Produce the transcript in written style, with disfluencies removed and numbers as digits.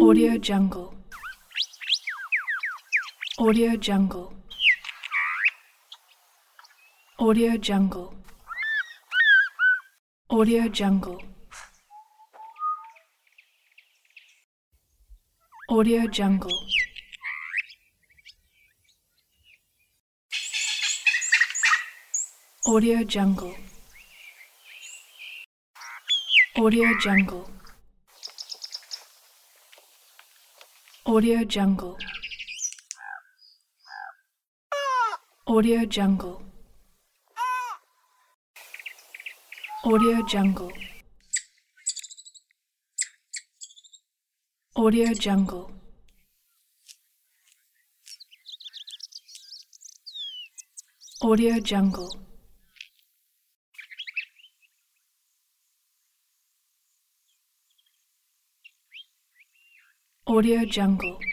Audio Jungle. Audio Jungle. Audio Jungle. Audio Jungle. Audio Jungle. Audio Jungle. Audio Jungle. Audio Jungle. Audio Jungle. Audio Jungle. Audio Jungle. Audio Jungle. Audio Jungle.